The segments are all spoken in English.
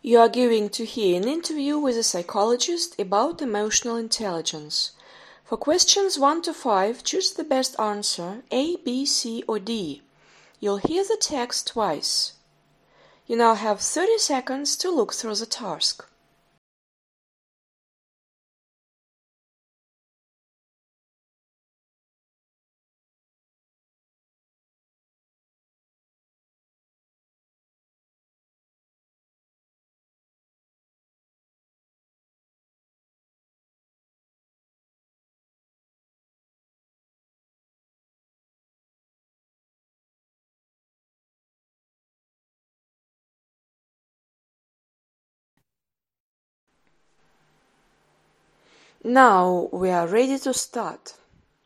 You are going to hear an interview with a psychologist about emotional intelligence. For questions 1 to 5, choose the best answer, A, B, C, or D. You'll hear the text twice. You now have 30 seconds to look through the task. Now we are ready to start.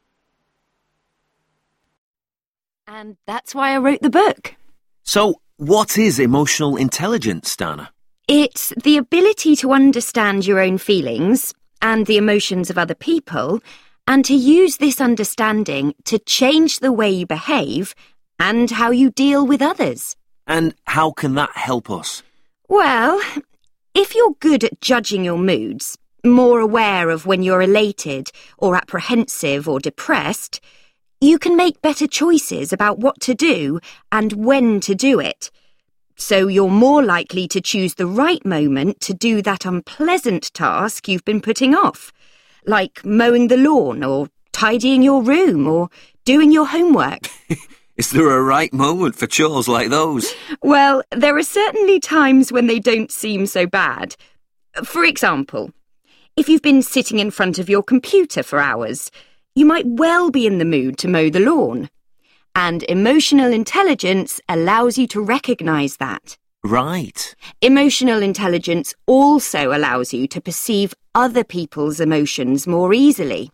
And that's why I wrote the book. So, what is emotional intelligence, Dana? It's the ability to understand your own feelings and the emotions of other people, and to use this understanding to change the way you behave and how you deal with others. And how can that help us? Well, if you're good at judging your moods, more aware of when you're elated or apprehensive or depressed, you can make better choices about what to do and when to do it. So you're more likely to choose the right moment to do that unpleasant task you've been putting off, like mowing the lawn or tidying your room or doing your homework. Is there a right moment for chores like those? Well, there are certainly times when they don't seem so bad. For example, if you've been sitting in front of your computer for hours, you might well be in the mood to mow the lawn. And emotional intelligence allows you to recognise that. Right. Emotional intelligence also allows you to perceive other people's emotions more easily.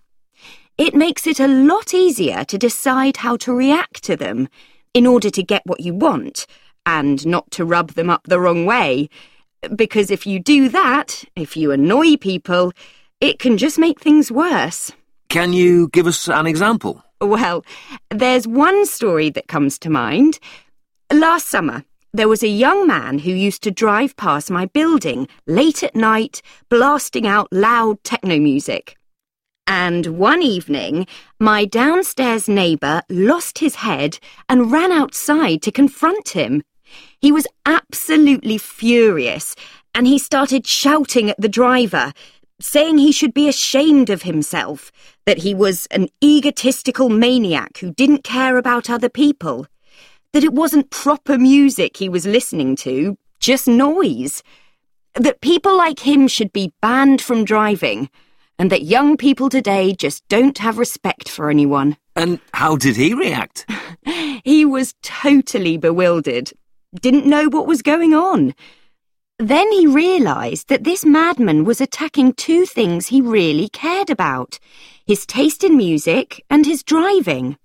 It makes it a lot easier to decide how to react to them in order to get what you want and not to rub them up the wrong way. Because if you do that, if you annoy people, it can just make things worse. Can you give us an example? Well, there's one story that comes to mind. Last summer, there was a young man who used to drive past my building late at night, blasting out loud techno music. And one evening, my downstairs neighbour lost his head and ran outside to confront him. He was absolutely furious, and he started shouting at the driver, saying he should be ashamed of himself, that he was an egotistical maniac who didn't care about other people, that it wasn't proper music he was listening to, just noise, that people like him should be banned from driving, and that young people today just don't have respect for anyone. And how did he react? He was totally bewildered, didn't know what was going on. Then he realised that this madman was attacking two things he really cared about, his taste in music and his driving,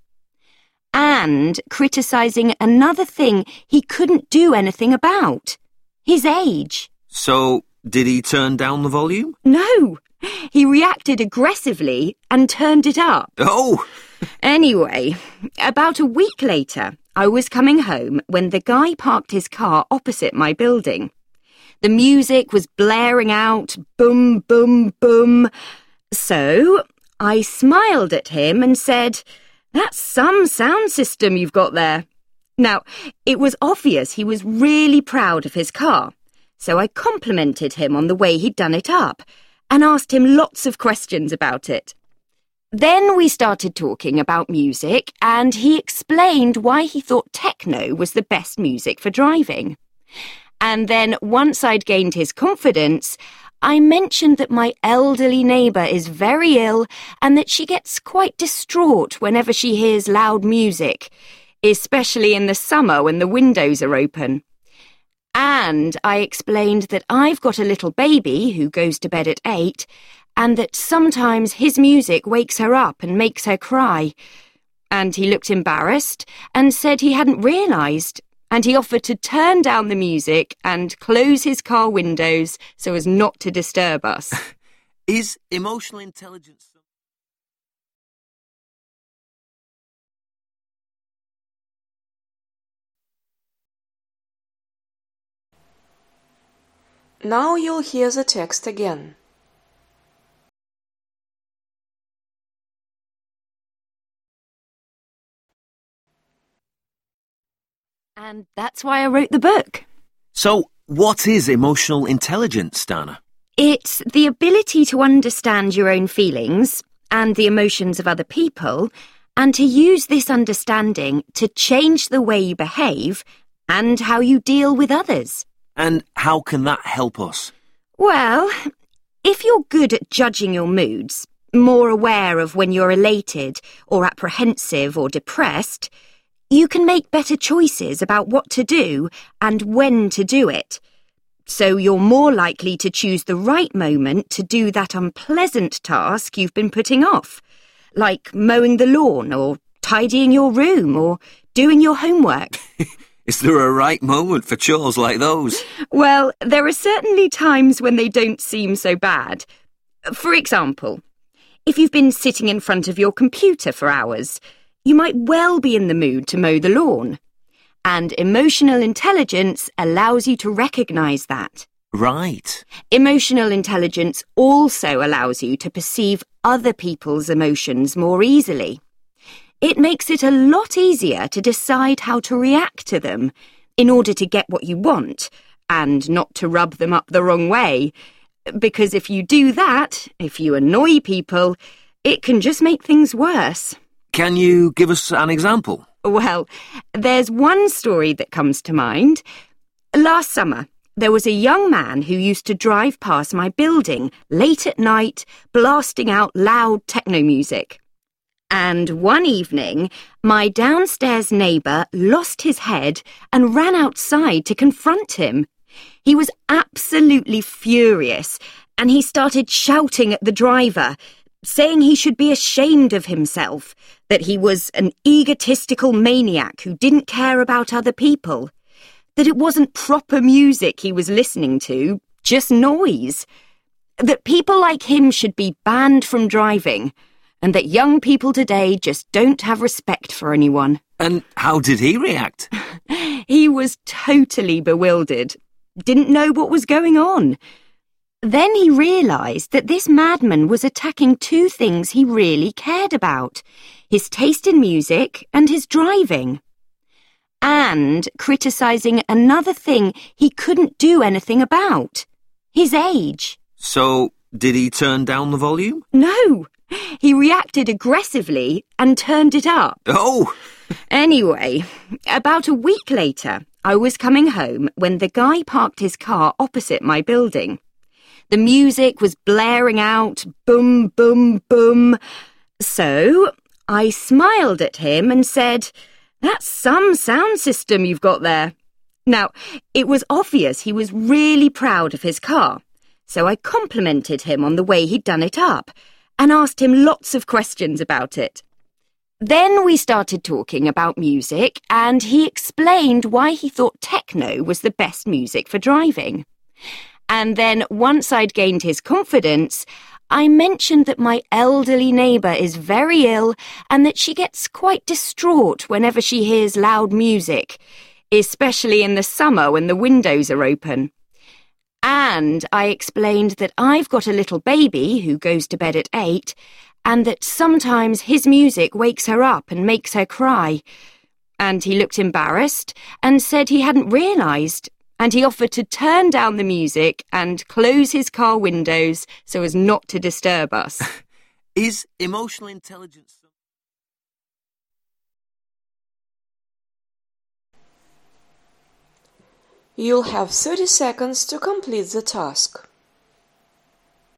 and criticising another thing he couldn't do anything about, his age. So, did he turn down the volume? No, he reacted aggressively and turned it up. Oh! Anyway, about a week later, I was coming home when the guy parked his car opposite my building. The music was blaring out, boom, boom, boom. So I smiled at him and said, "That's some sound system you've got there." Now, it was obvious he was really proud of his car, so I complimented him on the way he'd done it up and asked him lots of questions about it. Then we started talking about music, and he explained why he thought techno was the best music for driving. And then, once I'd gained his confidence, I mentioned that my elderly neighbour is very ill and that she gets quite distraught whenever she hears loud music, especially in the summer when the windows are open. And I explained that I've got a little baby who goes to bed at 8, and that sometimes his music wakes her up and makes her cry. And he looked embarrassed and said he hadn't realised, and he offered to turn down the music and close his car windows so as not to disturb us. Is emotional intelligence... Now you'll hear the text again. And that's why I wrote the book. So, what is emotional intelligence, Dana? It's the ability to understand your own feelings and the emotions of other people, and to use this understanding to change the way you behave and how you deal with others. And how can that help us? Well, if you're good at judging your moods, more aware of when you're elated or apprehensive or depressed, you can make better choices about what to do and when to do it. So you're more likely to choose the right moment to do that unpleasant task you've been putting off, like mowing the lawn or tidying your room or doing your homework. Is there a right moment for chores like those? Well, there are certainly times when they don't seem so bad. For example, if you've been sitting in front of your computer for hours, you might well be in the mood to mow the lawn. And emotional intelligence allows you to recognise that. Right. Emotional intelligence also allows you to perceive other people's emotions more easily. It makes it a lot easier to decide how to react to them in order to get what you want and not to rub them up the wrong way. Because if you do that, if you annoy people, it can just make things worse. Can you give us an example? Well, there's one story that comes to mind. Last summer, there was a young man who used to drive past my building late at night, blasting out loud techno music. And one evening, my downstairs neighbour lost his head and ran outside to confront him. He was absolutely furious, and he started shouting at the driver, saying he should be ashamed of himself, that he was an egotistical maniac who didn't care about other people, that it wasn't proper music he was listening to, just noise, that people like him should be banned from driving, and that young people today just don't have respect for anyone. And how did he react? He was totally bewildered, didn't know what was going on. Then he realised that this madman was attacking two things he really cared about, his taste in music and his driving, and criticising another thing he couldn't do anything about, his age. So, did he turn down the volume? No, he reacted aggressively and turned it up. Oh! Anyway, about a week later, I was coming home when the guy parked his car opposite my building. The music was blaring out, boom, boom, boom. So I smiled at him and said, "That's some sound system you've got there." Now, it was obvious he was really proud of his car, so I complimented him on the way he'd done it up and asked him lots of questions about it. Then we started talking about music, and he explained why he thought techno was the best music for driving. And then, once I'd gained his confidence, I mentioned that my elderly neighbour is very ill and that she gets quite distraught whenever she hears loud music, especially in the summer when the windows are open. And I explained that I've got a little baby who goes to bed at 8, and that sometimes his music wakes her up and makes her cry. And he looked embarrassed and said he hadn't realised, and he offered to turn down the music and close his car windows so as not to disturb us. Is emotional intelligence... You'll have 30 seconds to complete the task.